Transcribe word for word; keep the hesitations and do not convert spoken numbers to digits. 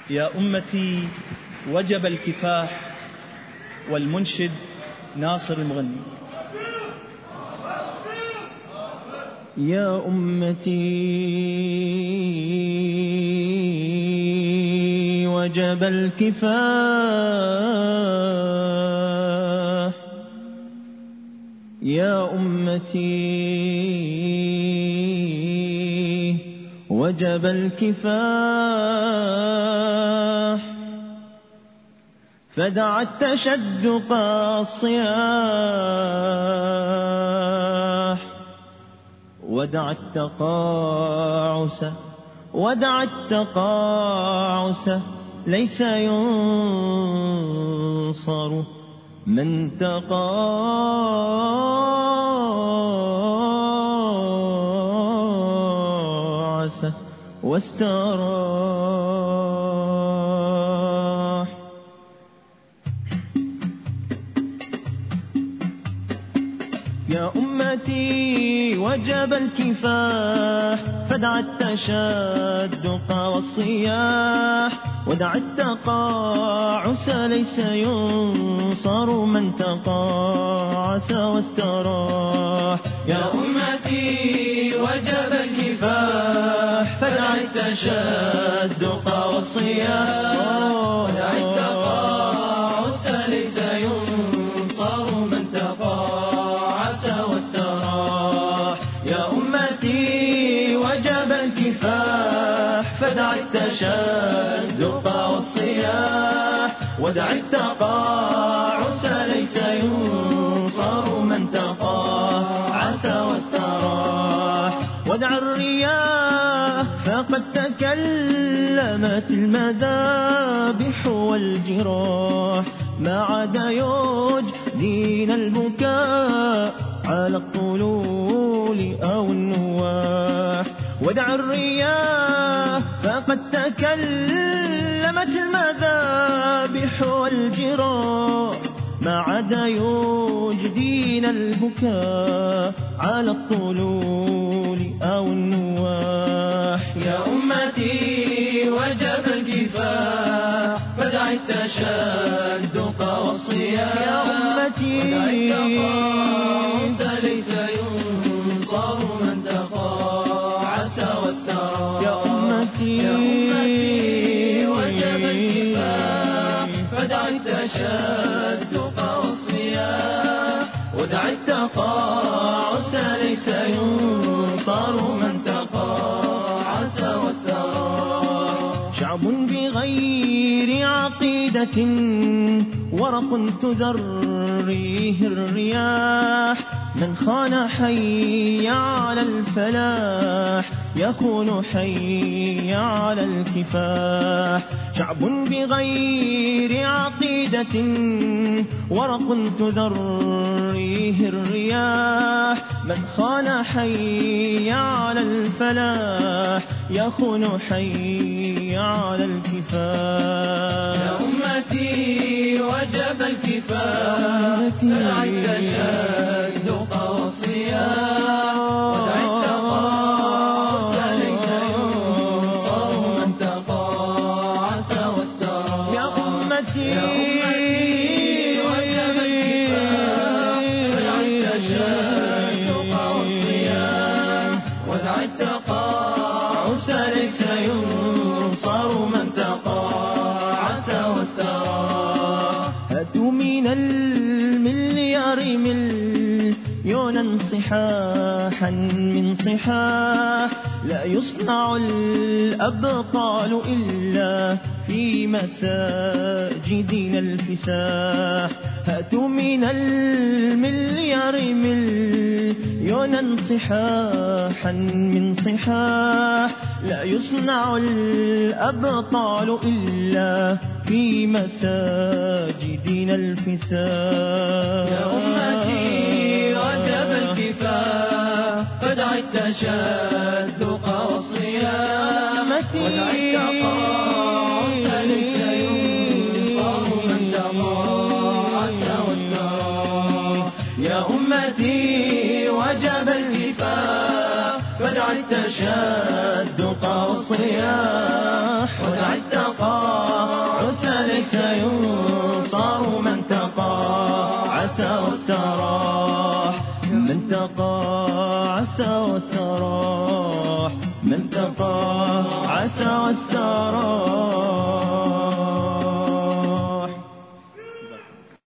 يا أمتي وجب الكفاح. والمنشد ناصر المغني. يا أمتي وجب الكفاح. يا أمتي وجب الكفاح. فدع التشدق الصياح، ودع التقاعس ودع التقاعس ليس ينصر من تقاعس واستراح. يا أمتي وجب الكفاح. فدع التشدق والصياح، ودع التقاعس ليس ينصر من تقاعس واستراح. يا أمتي وجب الكفاح. فدع التشدق والصياح، ودع التقاعس ليس ينصر من تقاعس واستراح. يا أمتي وجب الكفاح. فدع التشدق والصياح، ودع التقاعس ليس ينصر من تقاعس واستراح. ودع الرياح فقد تكلمت المذابح والجراح، ما عاد يجدين البكاء على الطلول أو النواح. ودع الرياح فقد تكلمت المذابح والجراح، ما عاد يجدين البكاء على الطلول أو النواح. يا أمتي وجب الكفاح. فدع التشدق والصياح. يا أمتي ودع التقاعس ليس ينصر من تقاعس واستراح. يا أمتي يا أمتي وجب الكفاح. فدع التشدق والصياح، ودع التقاعس ليس ينصر من تقاعس واستراح. شعب بغير عقيدة ورق تذريه الرياح، من خان حي على الفلاح يكون حي على الكفاح. شعب بغير عقيدة ورق تذريه الرياح، من خان حي على الفلاح يكون حي على الكفاح. يا أمتي وجب الكفاح. فدع التشدق والصياح، ودع التقاعس ليس ينصر من تقاعس واستراح. يا أمتي وجب الكفاح. فدع التشدق والصياح، ودع التقاعس ليس ينصر من تقاعس واستراح. هاتوا من المليار مليونا صحاحا من صحاح، لا يصنع الأبطال إلا في مساجدنا الفساح. هاتوا من المليار مليونا صحاحا من صحاح، لا يصنع الأبطال إلا في مساجدنا الفساح. يا أمتي وجب الكفاح. فدع التشدق والصيام، ودع التقاعس ليس ينصر من تقاعس واستراح. يا أمتي وجب الكفاح. فدع التشدق والصياح، ودع والتقاعس ليس ينصر من تقاعس واستراح من تقاعس واستراح من تقاعس واستراح